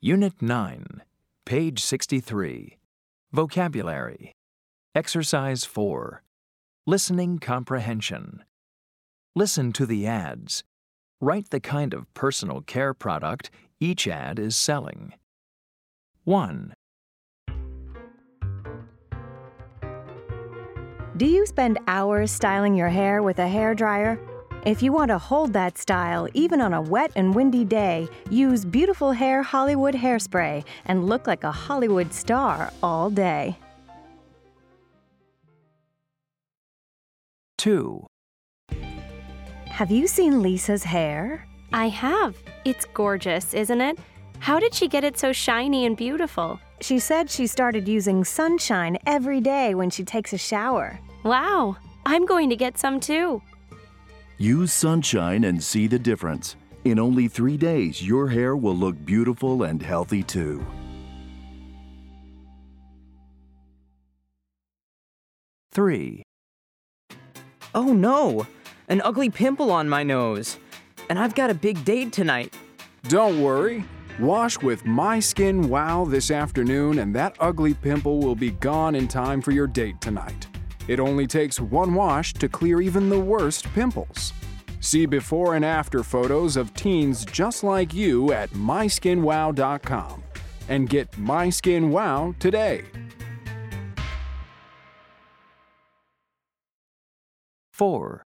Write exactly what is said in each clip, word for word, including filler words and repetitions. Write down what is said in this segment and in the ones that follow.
Unit nine, page sixty-three. Vocabulary. Exercise four. Listening comprehension. Listen to the ads. Write the kind of personal care product each ad is selling. one. Do you spend hours styling your hair with a hairdryer? If you want to hold that style even on a wet and windy day, use Beautiful Hair Hollywood Hairspray and look like a Hollywood star all day. two. Have you seen Lisa's hair? I have. It's gorgeous, isn't it? How did she get it so shiny and beautiful? She said she started using sunshine every day when she takes a shower. Wow, I'm going to get some too. Use sunshine and see the difference. In only three days, your hair will look beautiful and healthy too. three. Oh no! An ugly pimple on my nose. And I've got a big date tonight. Don't worry. Wash with My Skin Wow this afternoon and that ugly pimple will be gone in time for your date tonight. It only takes one wash to clear even the worst pimples. See before and after photos of teens just like you at my skin wow dot com and get My Skin Wow today. four.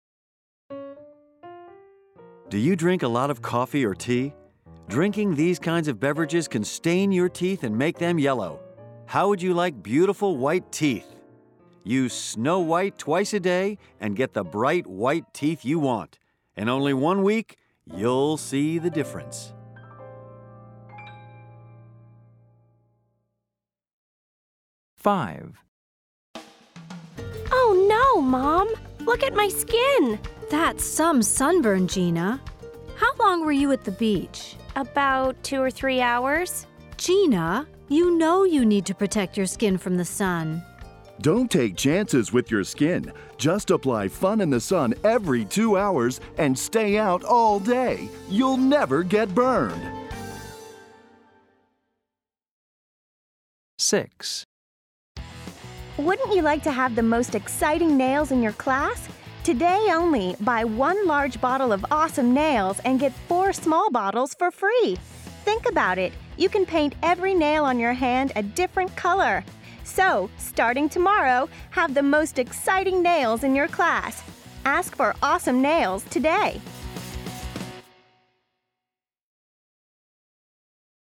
Do you drink a lot of coffee or tea? Drinking these kinds of beverages can stain your teeth and make them yellow. How would you like beautiful white teeth? Use Snow White twice a day and get the bright white teeth you want. In only one week, you'll see the difference. five. Oh no, Mom! Look at my skin! That's some sunburn, Gina. How long were you at the beach? About two or three hours. Gina, you know you need to protect your skin from the sun. Don't take chances with your skin. Just apply Fun in the Sun every two hours and stay out all day. You'll never get burned. six. Wouldn't you like to have the most exciting nails in your class? Today only, buy one large bottle of awesome nails and get four small bottles for free. Think about it. You can paint every nail on your hand a different color. So, starting tomorrow, have the most exciting nails in your class. Ask for awesome nails today.